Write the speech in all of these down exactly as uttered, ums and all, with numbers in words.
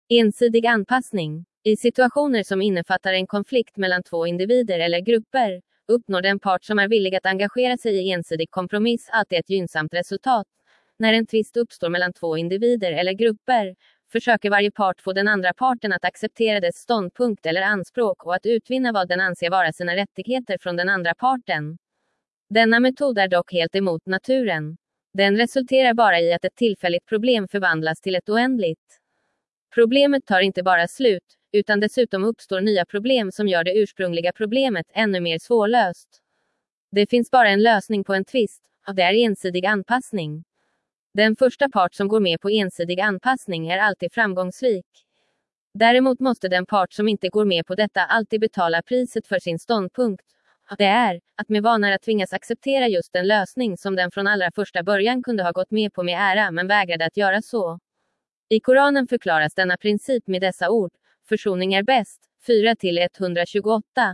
Ensidig anpassning. I situationer som innefattar en konflikt mellan två individer eller grupper, uppnår den part som är villig att engagera sig i ensidig kompromiss alltid ett gynnsamt resultat. När en tvist uppstår mellan två individer eller grupper, försöker varje part få den andra parten att acceptera dess ståndpunkt eller anspråk och att utvinna vad den anser vara sina rättigheter från den andra parten. Denna metod är dock helt emot naturen. Den resulterar bara i att ett tillfälligt problem förvandlas till ett oändligt. Problemet tar inte bara slut, utan dessutom uppstår nya problem som gör det ursprungliga problemet ännu mer svårlöst. Det finns bara en lösning på en tvist, och det är ensidig anpassning. Den första part som går med på ensidig anpassning är alltid framgångsrik. Däremot måste den part som inte går med på detta alltid betala priset för sin ståndpunkt. Och det är, att med vanara tvingas acceptera just den lösning som den från allra första början kunde ha gått med på med ära men vägrade att göra så. I Koranen förklaras denna princip med dessa ord: försoning är bäst, fyra till etthundratjugoåtta.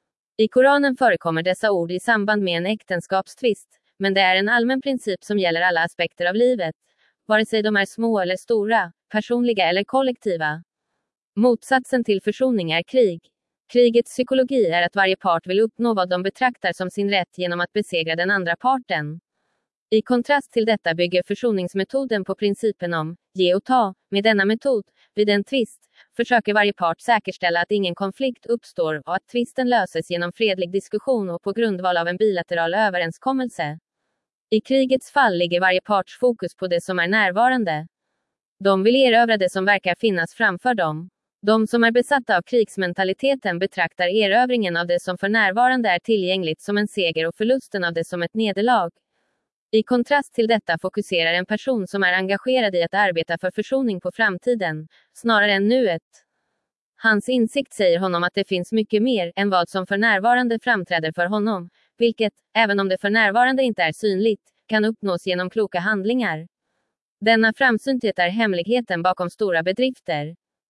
I Koranen förekommer dessa ord i samband med en äktenskapstvist, men det är en allmän princip som gäller alla aspekter av livet, vare sig de är små eller stora, personliga eller kollektiva. Motsatsen till försoning är krig. Krigets psykologi är att varje part vill uppnå vad de betraktar som sin rätt genom att besegra den andra parten. I kontrast till detta bygger försoningsmetoden på principen om ge och ta. Med denna metod, vid en tvist, försöker varje part säkerställa att ingen konflikt uppstår och att tvisten löses genom fredlig diskussion och på grundval av en bilateral överenskommelse. I krigets fall ligger varje parts fokus på det som är närvarande. De vill erövra det som verkar finnas framför dem. De som är besatta av krigsmentaliteten betraktar erövringen av det som för närvarande är tillgängligt som en seger och förlusten av det som ett nederlag. I kontrast till detta fokuserar en person som är engagerad i att arbeta för försoning på framtiden, snarare än nuet. Hans insikt säger honom att det finns mycket mer än vad som för närvarande framträder för honom, vilket, även om det för närvarande inte är synligt, kan uppnås genom kloka handlingar. Denna framsynthet är hemligheten bakom stora bedrifter.